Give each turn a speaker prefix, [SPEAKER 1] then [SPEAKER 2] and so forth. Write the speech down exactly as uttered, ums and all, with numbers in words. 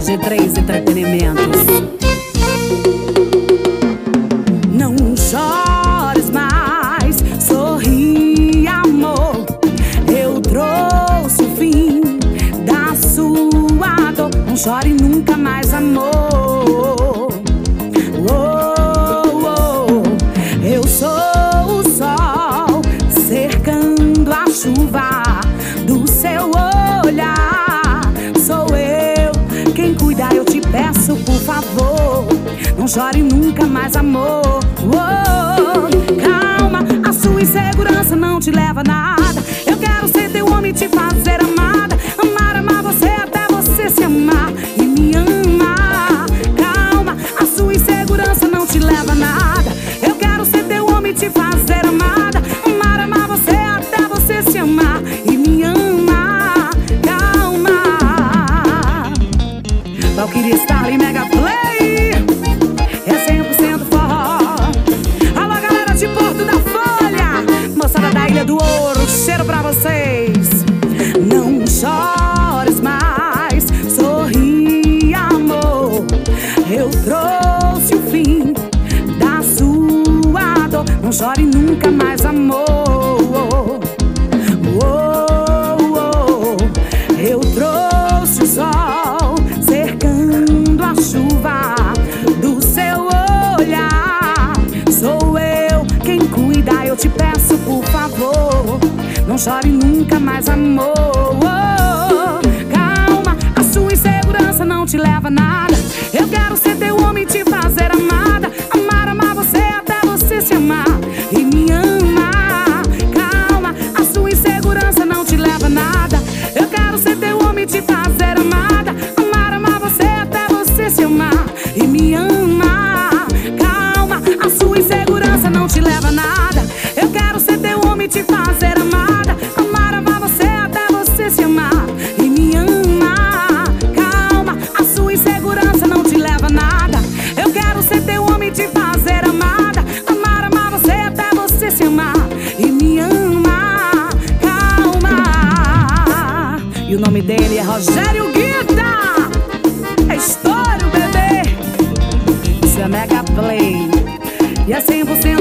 [SPEAKER 1] G três Entretenimentos. Não chores mais, sorri, amor. Eu trouxe o fim da sua dor. Não chore nunca mais, amor. Oh, oh. Eu sou o sol cercando a chuva do seu olhar. Sou eu quem cuida, eu te peço, por favor. Não chore nunca mais, amor. Oh, calma, a sua insegurança não te leva a nada. Eu quero ser teu homem e te fazer amada. Amar, amar você até você se amar e me amar. Calma, a sua insegurança não te leva a nada. Eu quero ser teu homem e te fazer amada. Amar, amar você até você se amar e me amar. Calma. Valkyria Starling Mega Play é cem por cento forró. Alô, galera de Porto da Folha, moçada da Ilha do Ouro, cheiro pra vocês. Não chores mais, sorri, amor. Eu trouxe o fim da sua dor. Não chore nunca mais, amor. Oh, oh. Eu trouxe o sol cercando a chuva do seu olhar. Sou eu quem cuida, eu te peço, por favor. Não chore nunca mais, amor. Oh, calma, a sua insegurança não te leva a nada. Eu quero ser teu homem e te fazer amada. Amar, amar você até você se amar e me amar. Calma, a sua insegurança não te leva a nada. Eu quero ser teu homem e te fazer amada. Amar, amar você até você se amar e me amar. Calma, a sua insegurança não te leva a nada. Eu quero ser teu homem e te fazer amada. Amar, amar você até você se amar e me amar. Calma, a sua insegurança não te leva a nada. Eu quero ser teu homem e te fazer amada. Amar, amar você até você se amar e me amar. Calma. E o nome dele é Rogério Guida. É estouro, bebê. Isso é Mega Play. E é cem por cento